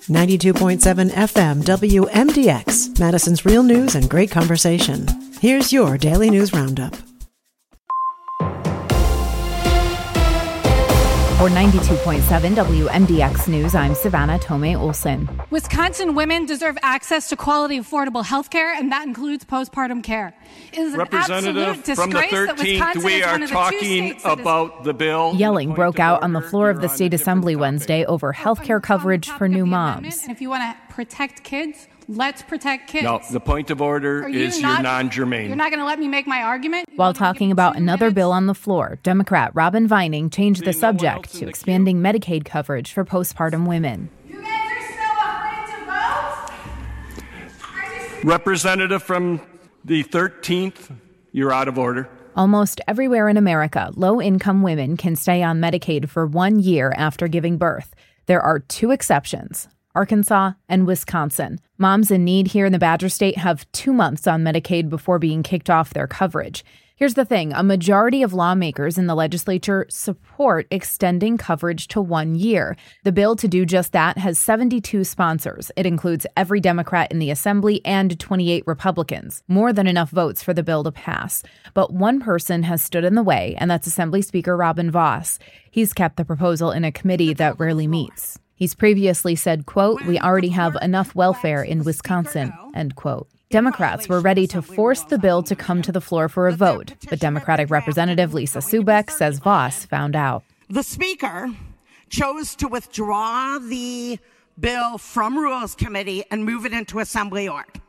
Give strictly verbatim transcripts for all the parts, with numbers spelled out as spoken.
ninety-two point seven F M W M D X, Madison's real news and great conversation. Here's your Daily News Roundup. For ninety-two point seven W M D X News, I'm Savannah Tomei Olson. Wisconsin women deserve access to quality, affordable health care, and that includes postpartum care. It is an absolute disgrace from the thirteenth, we are talking about the bill. Yelling broke out on the floor of the state assembly Wednesday over health care coverage for new moms. And if you want to protect kids, let's protect kids. No, the point of order you is not, you're non-germane. You're not going to let me make my argument? You While talking about another minutes? bill on the floor, Democrat Robin Vining changed the subject to expanding Medicaid coverage for postpartum women. You guys are still afraid to vote? Representative from the thirteenth, you're out of order. Almost everywhere in America, low-income women can stay on Medicaid for one year after giving birth. There are two exceptions: Arkansas and Wisconsin. Moms in need here in the Badger State have two months on Medicaid before being kicked off their coverage. Here's the thing. A majority of lawmakers in the legislature support extending coverage to one year. The bill to do just that has seventy-two sponsors. It includes every Democrat in the Assembly and twenty-eight Republicans, more than enough votes for the bill to pass. But one person has stood in the way, and that's Assembly Speaker Robin Vos. He's kept the proposal in a committee that rarely meets. He's previously said, quote, "We already have enough welfare in Wisconsin," end quote. Democrats were ready to force the bill to come to the floor for a vote, but Democratic Representative Lisa Subeck says Vos found out. The Speaker chose to withdraw the bill from Rules Committee and move it into Assembly Org.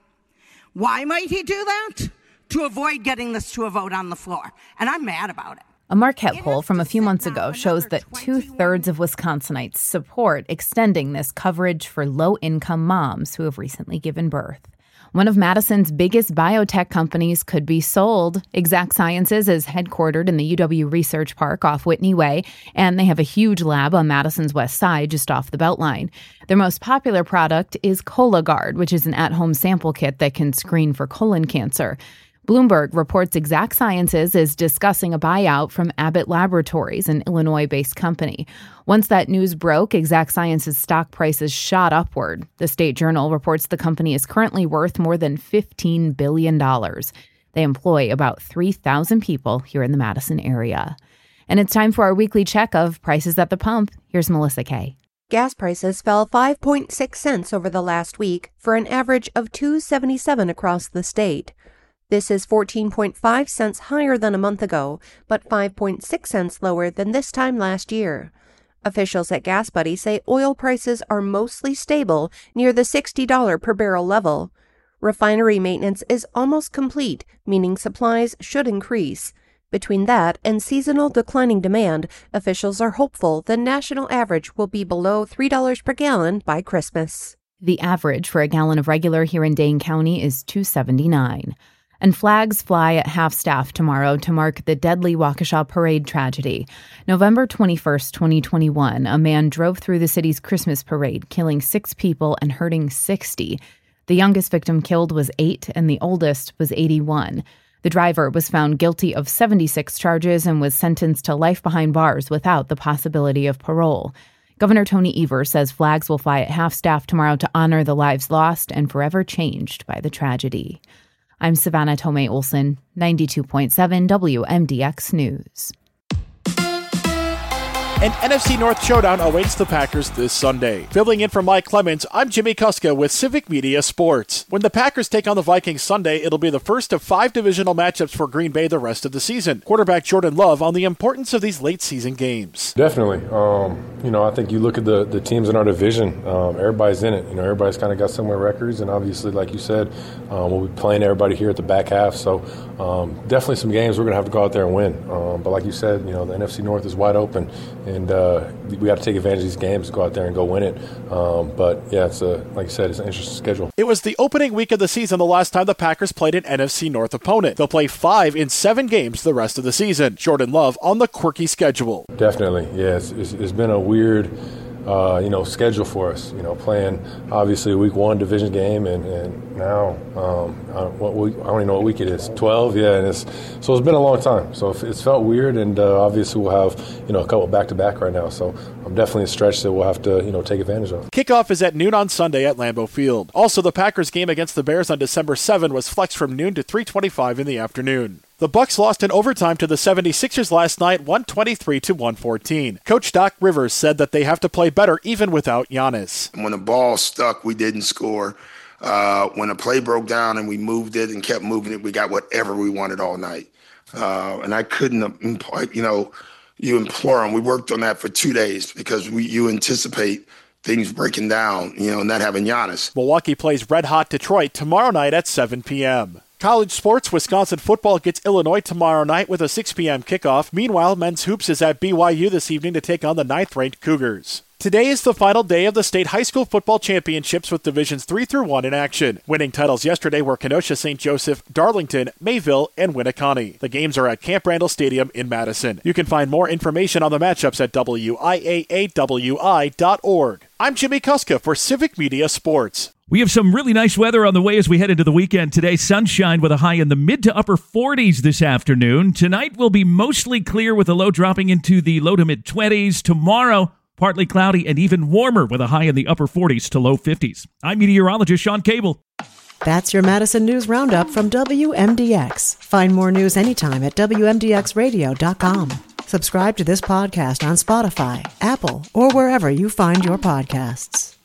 Why might he do that? To avoid getting this to a vote on the floor. And I'm mad about it. A Marquette poll from a few months ago shows that two-thirds of Wisconsinites support extending this coverage for low-income moms who have recently given birth. One of Madison's biggest biotech companies could be sold. Exact Sciences is headquartered in the U W Research Park off Whitney Way, and they have a huge lab on Madison's west side just off the Beltline. Their most popular product is Cologuard, which is an at-home sample kit that can screen for colon cancer. Bloomberg reports Exact Sciences is discussing a buyout from Abbott Laboratories, an Illinois-based company. Once that news broke, Exact Sciences stock prices shot upward. The State Journal reports the company is currently worth more than fifteen billion dollars. They employ about three thousand people here in the Madison area. And it's time for our weekly check of prices at the pump. Here's Melissa Kay. Gas prices fell five point six cents over the last week for an average of two dollars and seventy-seven cents across the state. This is fourteen point five cents higher than a month ago, but five point six cents lower than this time last year. Officials at Gas Buddy say oil prices are mostly stable near the sixty dollars per barrel level. Refinery maintenance is almost complete, meaning supplies should increase. Between that and seasonal declining demand, officials are hopeful the national average will be below three dollars per gallon by Christmas. The average for a gallon of regular here in Dane County is two dollars and seventy-nine cents. And flags fly at half-staff tomorrow to mark the deadly Waukesha Parade tragedy. November twenty-first, twenty twenty-one, a man drove through the city's Christmas parade, killing six people and hurting sixty. The youngest victim killed was eight, and the oldest was eighty-one. The driver was found guilty of seventy-six charges and was sentenced to life behind bars without the possibility of parole. Governor Tony Evers says flags will fly at half-staff tomorrow to honor the lives lost and forever changed by the tragedy. I'm Savannah Tomei Olson, ninety-two point seven W M D X News. An N F C North showdown awaits the Packers this Sunday. Filling in for Mike Clemens, I'm Jimmy Kuska with Civic Media Sports. When the Packers take on the Vikings Sunday, it'll be the first of five divisional matchups for Green Bay the rest of the season. Quarterback Jordan Love on the importance of these late-season games. Definitely. Um, you know, I think you look at the, the teams in our division, um, everybody's in it. You know, everybody's kind of got similar records, and obviously, like you said, um, we'll be playing everybody here at the back half. So um, definitely some games we're going to have to go out there and win. Um, but like you said, you know, the N F C North is wide open, and uh, we got to take advantage of these games, go out there and go win it. Um, but, yeah, it's a, like you said, it's an interesting schedule. It was the opening week of the season the last time the Packers played an N F C North opponent. They'll play five in seven games the rest of the season. Jordan Love on the quirky schedule. Definitely, yeah. It's, it's, it's been a weird uh, you know, schedule for us. You know, playing obviously a week one division game, and, and now um, I, what week, I don't even know what week it is. twelve, yeah, and it's so it's been a long time. So it's felt weird, and uh, obviously we'll have you know a couple back to back right now. So I'm definitely a stretch that we'll have to you know take advantage of. Kickoff is at noon on Sunday at Lambeau Field. Also, the Packers game against the Bears on December seventh was flexed from noon to three twenty-five in the afternoon. The Bucs lost in overtime to the seventy-sixers last night, one twenty-three to one fourteen. Coach Doc Rivers said that they have to play better even without Giannis. When the ball stuck, we didn't score. Uh, when the play broke down and we moved it and kept moving it, we got whatever we wanted all night. Uh, and I couldn't, you know, you implore them. We worked on that for two days because we you anticipate things breaking down, you know, not having Giannis. Milwaukee plays red-hot Detroit tomorrow night at seven p.m. College sports, Wisconsin football gets Illinois tomorrow night with a six p.m. kickoff. Meanwhile, men's hoops is at B Y U this evening to take on the ninth-ranked Cougars. Today is the final day of the state high school football championships with divisions three through one in action. Winning titles yesterday were Kenosha, Saint Joseph, Darlington, Mayville, and Winneconne. The games are at Camp Randall Stadium in Madison. You can find more information on the matchups at W I A A W I dot org. I'm Jimmy Kuska for Civic Media Sports. We have some really nice weather on the way as we head into the weekend today. Sunshine with a high in the mid to upper forties this afternoon. Tonight will be mostly clear with a low dropping into the low to mid twenties. Tomorrow, partly cloudy and even warmer with a high in the upper forties to low fifties. I'm meteorologist Sean Cable. That's your Madison News Roundup from W M D X. Find more news anytime at W M D X radio dot com. Subscribe to this podcast on Spotify, Apple, or wherever you find your podcasts.